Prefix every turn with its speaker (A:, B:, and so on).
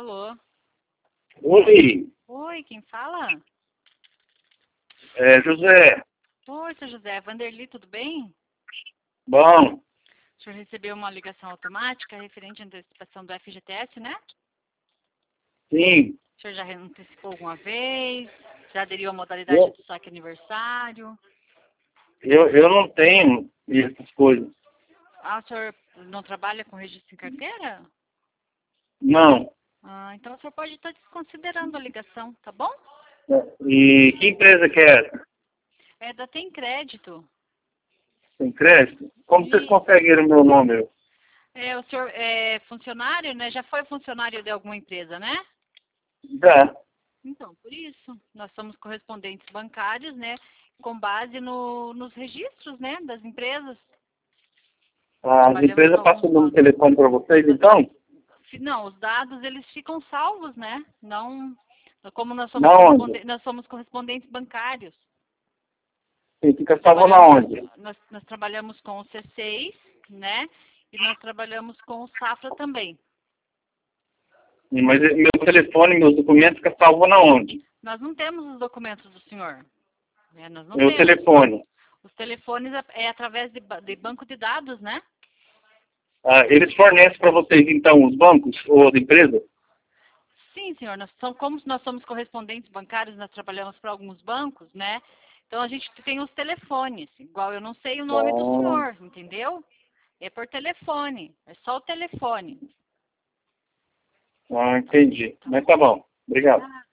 A: Alô?
B: Oi,
A: Oi, quem fala?
B: José.
A: Oi, seu José. Vanderly, tudo bem?
B: Bom,
A: O senhor recebeu uma ligação automática referente à antecipação do FGTS, né?
B: sim,
A: O senhor já antecipou alguma vez? Já aderiu à modalidade
B: eu,
A: do saque aniversário?
B: eu não tenho essas coisas.
A: Ah, o senhor não trabalha com registro em carteira?
B: Não.
A: Ah, então o senhor pode estar desconsiderando a ligação, tá bom?
B: E que empresa que é essa?
A: É da Tem Crédito.
B: Tem crédito? Como vocês
A: E
B: conseguiram meu número?
A: o senhor é funcionário, né? Já foi funcionário de alguma empresa, né?
B: Já.
A: Então, por isso, nós somos correspondentes bancários, né, com base nos registros, né, das empresas.
B: As
A: Trabalhamos com
B: empresas passam
A: alguns
B: o número de
A: bancos.
B: telefone para vocês, então?
A: Não, os dados, eles ficam salvos, né, não, como
B: Na onde?
A: nós somos correspondentes bancários.
B: Sim, fica salvo na
A: Trabalhamos,
B: onde?
A: nós trabalhamos com o C6, né, e nós trabalhamos com o Safra também.
B: Mas meu telefone, meus documentos ficam salvos na onde?
A: Nós não temos os documentos do senhor, né, nós não
B: Meu
A: temos.
B: telefone.
A: Os telefones é através de banco de dados, né?
B: Eles fornecem para vocês, então, os bancos ou as empresas?
A: Sim, senhor. Como nós somos correspondentes bancários, nós trabalhamos para alguns bancos, né? Então a gente tem os telefones. Igual eu não sei o nome do
B: Ah,
A: senhor, entendeu? É por telefone. É só o telefone.
B: entendi.
A: Tá
B: Mas
A: bom?
B: tá bom. Obrigado.
A: Ah,